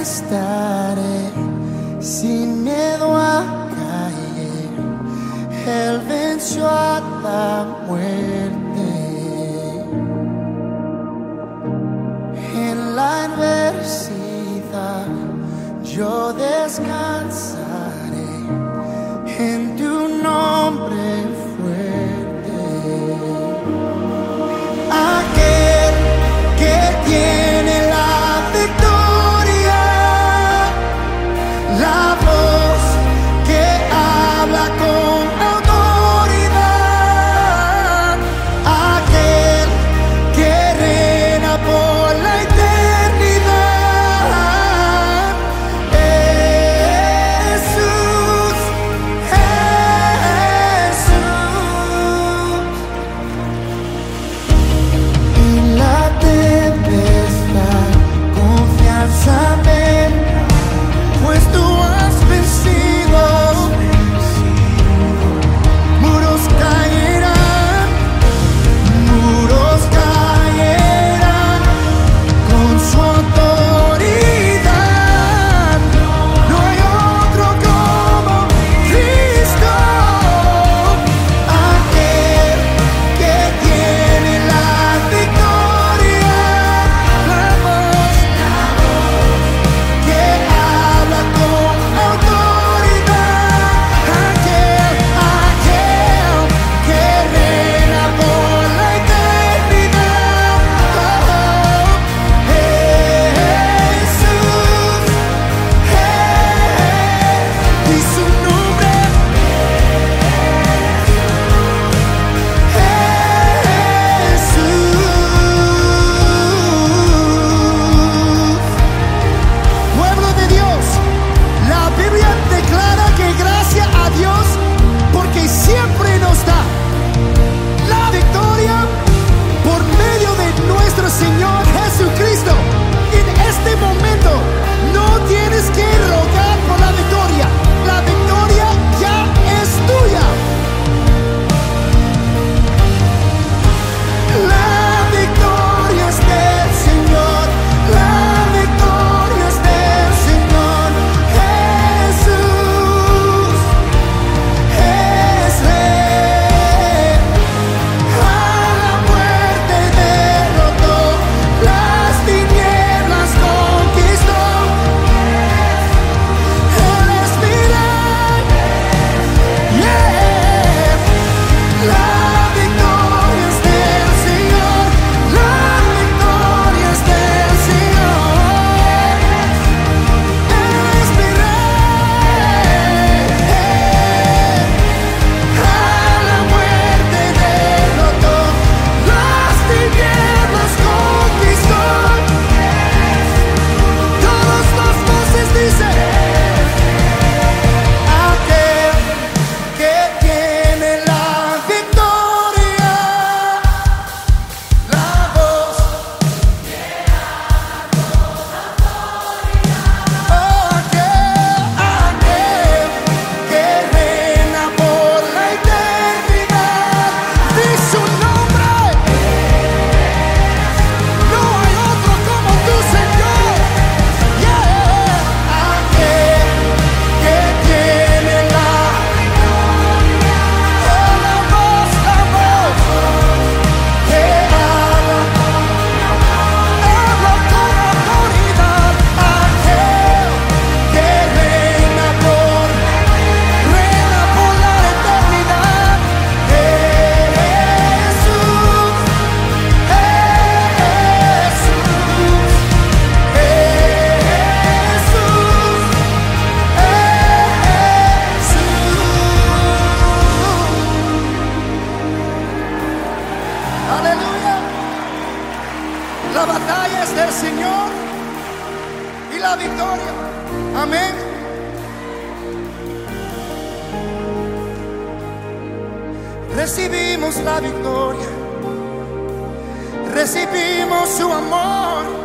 estaré sin miedo a caer. Él venció a la muerte. En la adversidad yo descansaré en tu nombre fuerte. Aquel que tiene la victoria, la voz que habla con autoridad, aquel que reina por la eternidad. Jesús, Jesús. En la tempestad confianza vendrá, pues tú has vencido. Muros caerán con su autoridad. No hay otro como Cristo, aquel que tiene la victoria, la voz que habla con autoridad, aquel que reina por la eternidad. Jesús, y su nombre Jesús. Pueblo de Dios, la Biblia declara que gracias a Dios, porque siempre nos da la victoria por medio de nuestro Señor Jesucristo. En este momento no tienes que rogar por la victoria ya es tuya. La victoria es del Señor, la victoria es del Señor. Jesús es Rey. A la muerte derrotó, las tinieblas conquistó. Él es mi Rey. Yeah. La victoria es del Señor, la victoria es del Señor. Él es mi Rey. A la muerte derrotó, las tinieblas conquistó. Todas las voces dicen: aquel que tiene la victoria, la voz aquel que reina por la eternidad. Di su nombre. No hay otro como tú, Señor. Yeah. Aquel que tiene la voz que habla con autoridad, aquel que reina por la eternidad. Jesús, aleluya. La batalla es del Señor y la victoria. Amén. Recibimos la victoria, recibimos su amor.